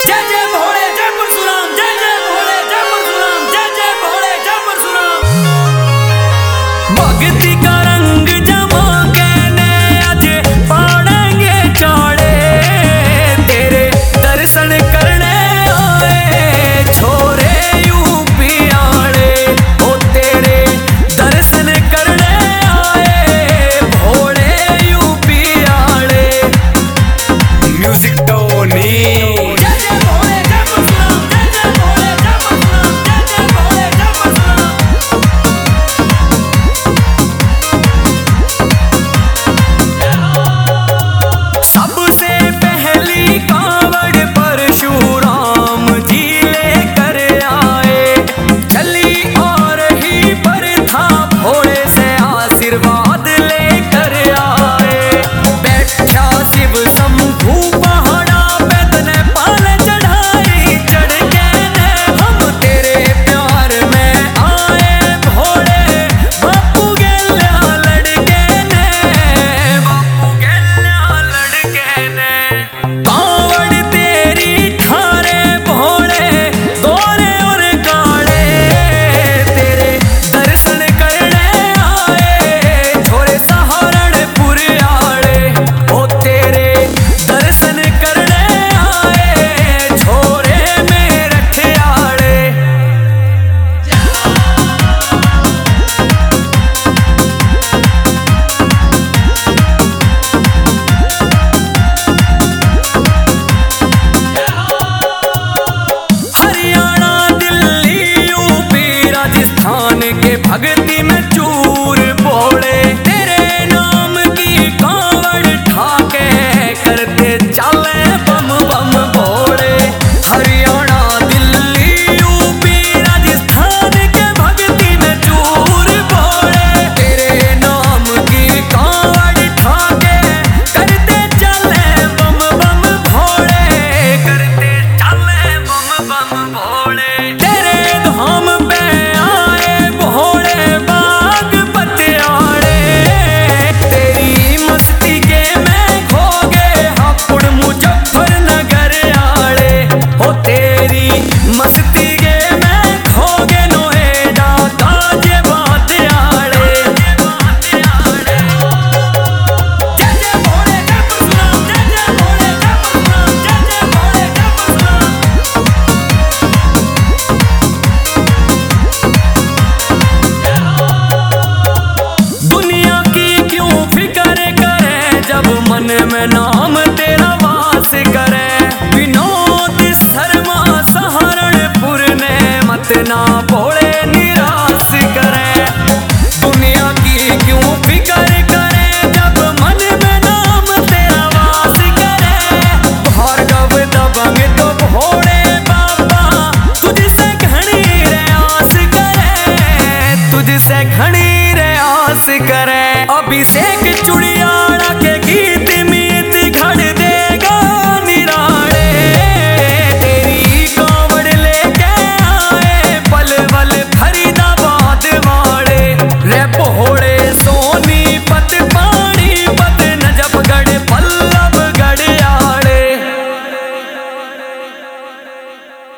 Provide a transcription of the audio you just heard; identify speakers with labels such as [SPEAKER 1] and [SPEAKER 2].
[SPEAKER 1] जय जय भोले जय परशुराम, जय जय भोले जय परशुराम, जय जय भोले जय परशुराम। भक्ति का रंग जमा के ने आज पड़ेंगे चाड़े, तेरे दर्शन करने आए छोरे यूपी आड़े। ओ तेरे दर्शन करने आए भोले यूपी आड़े। म्यूजिक टोनी भक्ति में चूर बोले, तेरे नाम की कांवड़ ठाके करते चले बम बम बोले। हरियाणा दिल्ली यूपी राजस्थान के भक्ति में चूर बोले, तेरे नाम की कांवड़ ठाके करते चले बम बम भोले, करते चले बम बम भोले। तेरे धाम पे मन में नाम तेरा वास करे। विनोद शर्मा सहारनपुर ने मत ना भोले निराश करे। दुनिया की क्यों फिक्र करे जब मन में नाम तेरा वास करे। भार्गव दबंग तो भोले बाबा तुझसे घनी प्रयास करे, तुझसे घनी प्रयास करे। अभिषेक चुड़ी